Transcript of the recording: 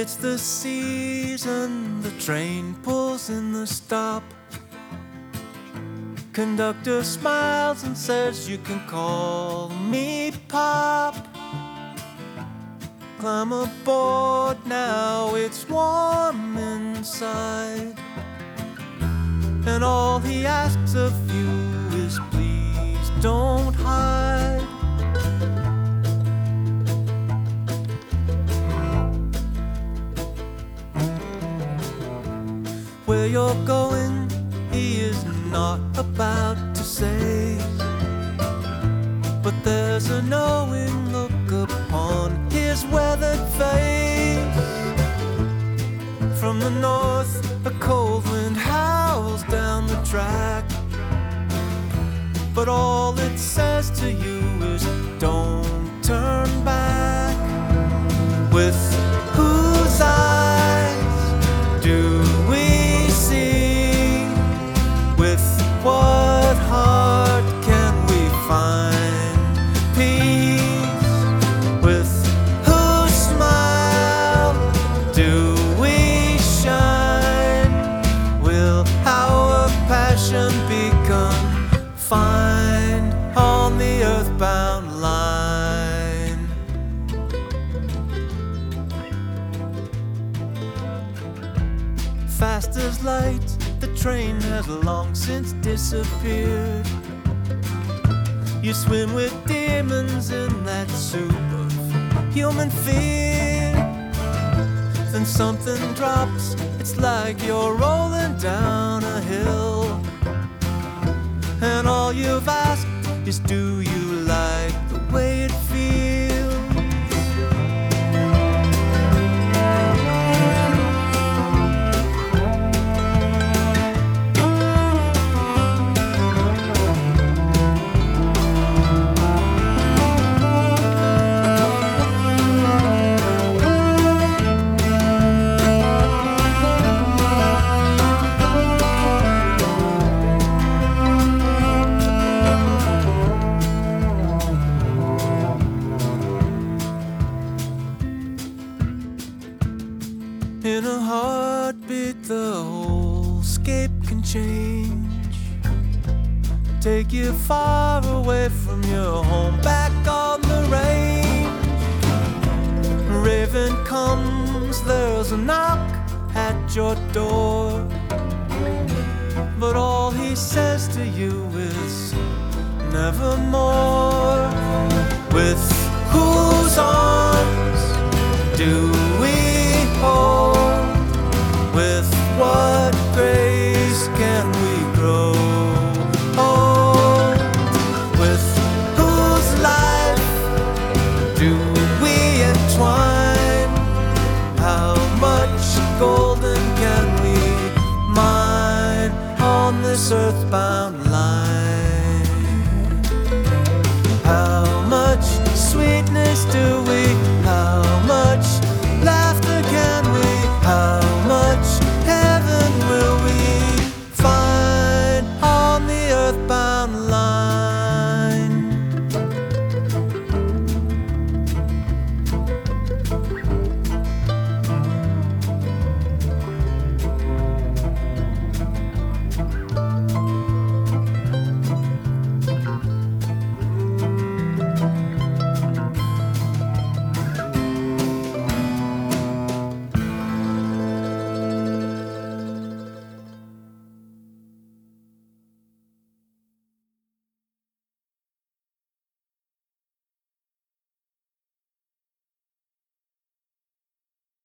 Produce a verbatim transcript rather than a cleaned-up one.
It's the season, the train pulls in the stop. Conductor smiles and says you can call me Pop. Climb aboard now, it's warm inside. And all he asks of you is please don't hide. Where you're going, he is not about to say, but there's a knowing look upon his weathered face. From the north, a cold wind howls down the track, but all it says to you is don't turn back. With whose eyes do we see? With what heart can we find peace? With whose smile do we shine? Will our passion be confined on the earthbound line? Fast as light, the train has long since disappeared. You swim with demons in that soup of human fear. Then something drops, it's like you're rolling down a hill. And all you've asked is do you like the way it feels? In a heartbeat, the whole scape can change. Take you far away from your home, back on the range. Raven comes, there's a knock at your door, but all he says to you is nevermore. With whose arms do